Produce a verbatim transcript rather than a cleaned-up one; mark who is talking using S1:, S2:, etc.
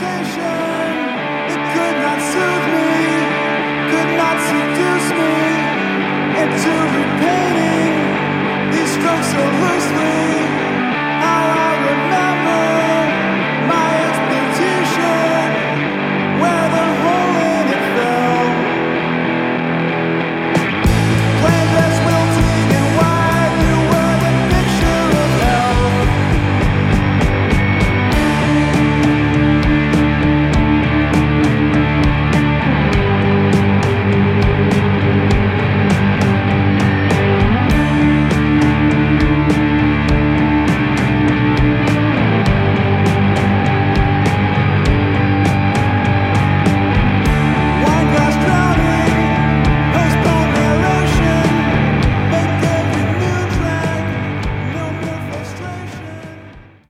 S1: conversation that could not soothe me, could not seduce me into repainting these strokes so loose.